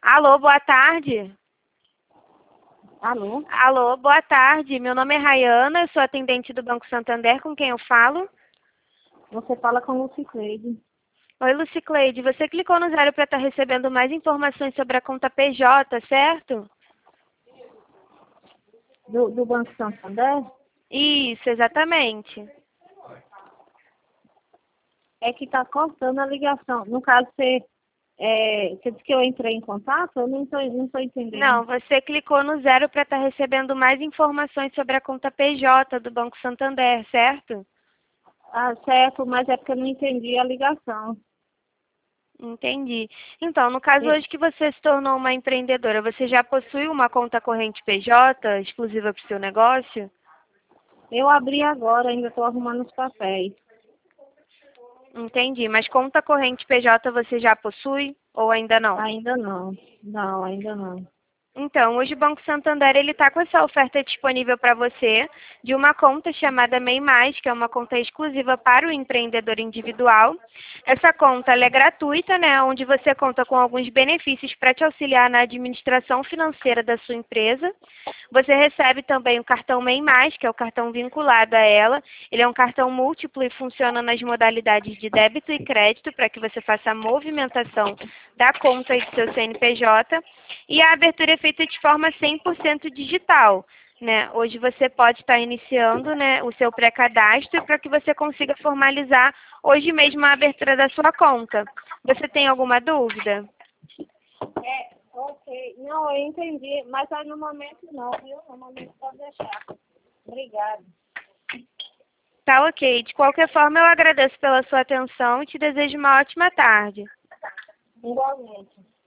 Alô, boa tarde. Alô? Alô, boa tarde. Meu nome é Rayana, eu sou atendente do Banco Santander, com quem eu falo? Você fala com Lucicleide. Oi, Lucicleide, você clicou no 0 para estar recebendo mais informações sobre a conta PJ, certo? Do Banco Santander? Isso, exatamente. É que está cortando a ligação. No caso, você disse que eu entrei em contato? Eu não tô entendendo. Não, você clicou no 0 para estar recebendo mais informações sobre a conta PJ do Banco Santander, certo? Ah, certo, mas é porque eu não entendi a ligação. Entendi. Então, no caso E- hoje que você se tornou uma empreendedora, você já possui uma conta corrente PJ exclusiva para o seu negócio? Eu abri agora, ainda estou arrumando os papéis. Entendi. Mas conta corrente PJ você já possui ou ainda não? Ainda não. Não, ainda não. Então, hoje o Banco Santander ele está com essa oferta disponível para você de uma conta chamada MEI+, que é uma conta exclusiva para o empreendedor individual. Essa conta ela é gratuita, né, onde você conta com alguns benefícios para te auxiliar na administração financeira da sua empresa. Você recebe também o cartão MEI+, que é o cartão vinculado a ela. Ele é um cartão múltiplo e funciona nas modalidades de débito e crédito para que você faça a movimentação da conta e do seu CNPJ. E a abertura é feita de forma 100% digital. Né? Hoje você pode estar iniciando, né, o seu pré-cadastro para que você consiga formalizar hoje mesmo a abertura da sua conta. Você tem alguma dúvida? Ok. Não, eu entendi, mas aí no momento não, viu? No momento pode deixar. Obrigada. Tá ok. De qualquer forma, eu agradeço pela sua atenção e te desejo uma ótima tarde. Igualmente.